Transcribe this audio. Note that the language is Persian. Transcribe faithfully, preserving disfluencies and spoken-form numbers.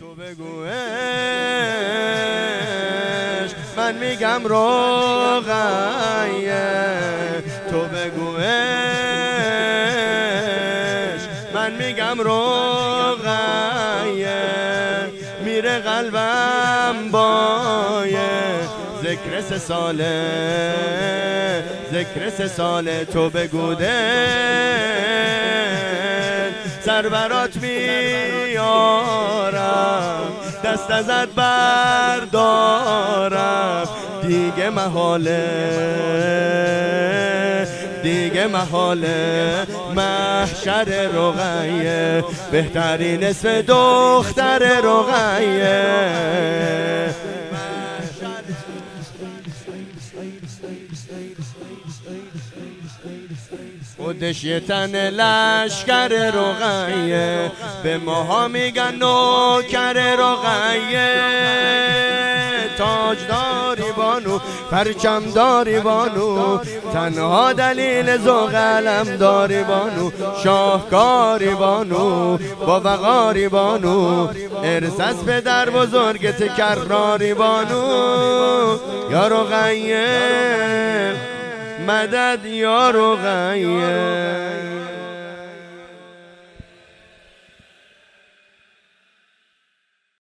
تو بگوش من میگم رقیه، تو بگوش من میگم رقیه، میره قلبم بایه ذکر سه ساله، ذکر سه ساله. تو بگو دل سر برات میارم، دست ازت بردارم، دیگه محاله دیگه محاله. محشر رقیه بهترین اسم دختر رقیه، خودش یه تن لشکر رقیه، به ماها میگن نوکر رقیه. تاجداری بانو، پرچمداری بانو، تنها دلیل ذوق علم داری بانو، شاهکاری بانو، با وقاری بانو، ارث از پدر بزرگت کراری بانو. یا رقیه مدد یا رقیه.